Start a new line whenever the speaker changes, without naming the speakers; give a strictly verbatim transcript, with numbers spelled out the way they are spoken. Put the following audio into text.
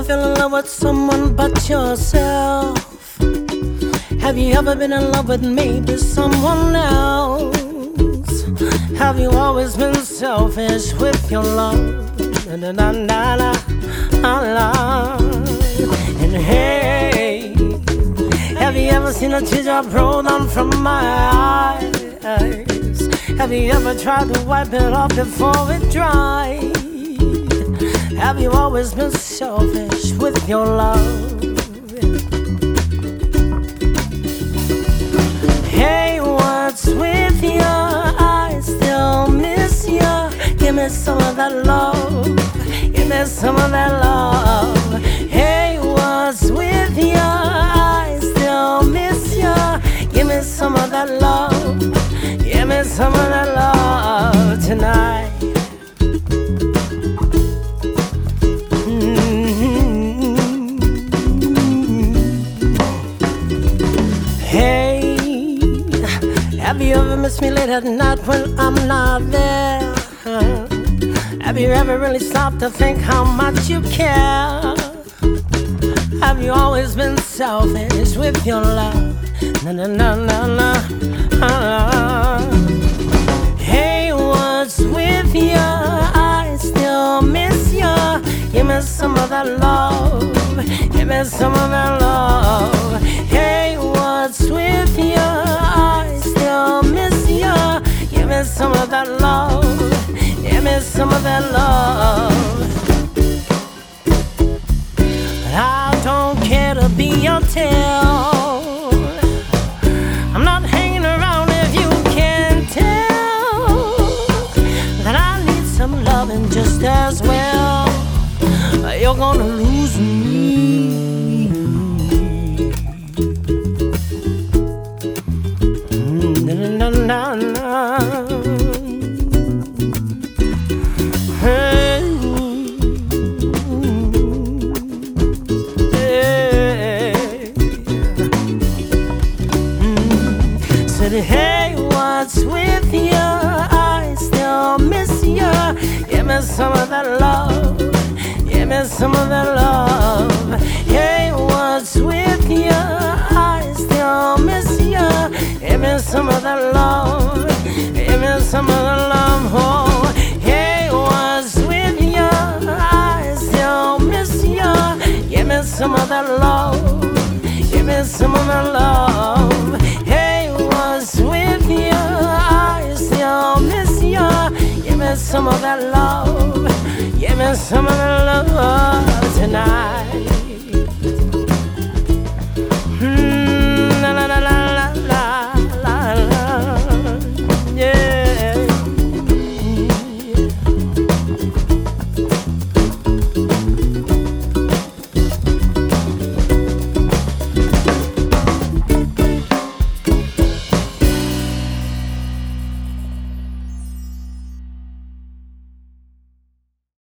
fell in love with someone but yourself? Have you ever been in love with maybe someone else? Have you always been selfish with your love? Na, na, na, na, na, na. And hey, have you ever seen a teardrop roll down from my eyes? Have you ever tried to wipe it off before it dried? Have you always been selfish with your love? Hey, what's with you? I still miss you. Give me some of that love. Give me some of that love. Hey, what's with you? I still miss you. Give me some of that love. Give me some of that love tonight. Mm-hmm. Hey, have you ever missed me late at night when I'm not there? Have you ever really stopped to think how much you care? Have you always been selfish with your love? Na na na na na. Uh. Hey, what's with you? I still miss you. Give me some of that love. Give me some of that love. Hey, what's with you? I still miss you. Give me some of that love. Give me some of that love. I don't care to be your tail. I'm not hanging around if you can't tell that I need some loving just as well. You're gonna lose me. Na na na na. Hey, hey. Mm. Said, hey, what's with you? I still miss you. Give me some of that love. Give me some of that love. Hey, what's with you? I still miss you. Give me some of that love. Give me some of that love. Oh, hey, what's with you? I still miss you. Give me some of that love. Give me some of that love. Hey, what's with you? I still miss you. Give me some of that love. Give me some of that love.